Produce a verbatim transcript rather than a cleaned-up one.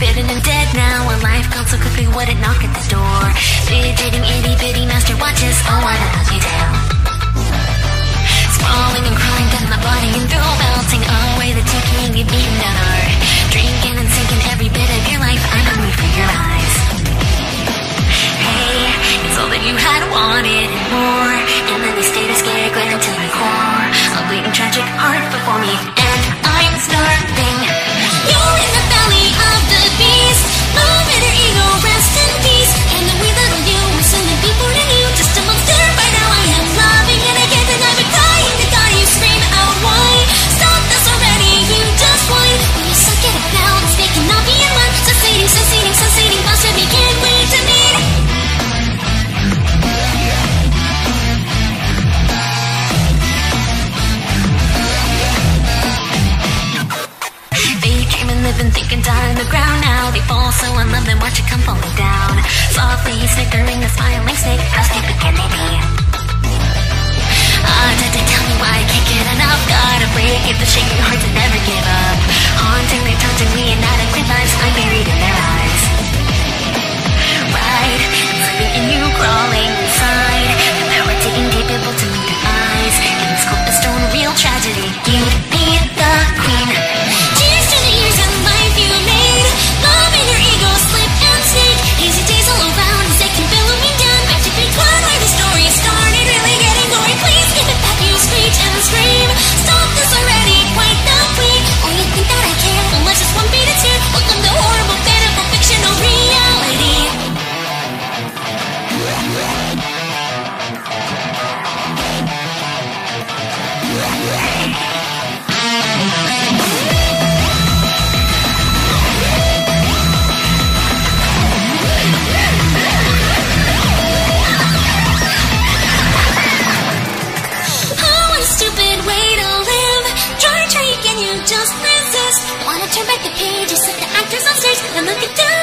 Bitten and dead now, when life comes so quickly, would it knock at the door? Fidgeting itty bitty master watches, oh why not let me down? Sprawling and crawling down my body and through melting away the ticking you beaten down hard. Drinking and sinking every bit of your life, I'm hungry for your eyes. Hey, it's all that you had wanted and more, and then you stayed a scarecrow until the core. A bleeding tragic heart before me, and I'm starving. You're in the belly of the beast. Love and your ego, rest in peace. And the wee little you will soon be born in you. Just a monster by now I am loving, and I can't deny but dying to die. You scream out why? Stop this already, you just whine. Will you suck it up now? This they cannot be in one. Succeeding, succeeding, succeeding, monster we can't wait to meet. Living, thinking, die on the ground now. They fall so in love, then watch it come falling down. Softly snickering, the smiling snake. How stupid can they be? Ah, did they tell me why I can't get enough? Gotta break it, the shaking hearts and never give up. Haunting me, taunting me, inadequate lives I'm buried in their eyes. Right, I'm living in you, crawling inside. The power digging deep, able to meet their eyes. In this cold stone, real tragedy. You'd be the queen. Cheers to the years and life you made. Love and your ego slip and snake. Hazy days all around as they keep billowing down. Back to page one where the story started, really getting gory. Please give it back, you screech and scream. Stop this already, quite the queen. Oh, you think that I care? Well, let's just one beat it too. Welcome to horrible, pitiful, fictional reality. Just resist. Wanna turn back the pages, set the actors on stage, and look at them.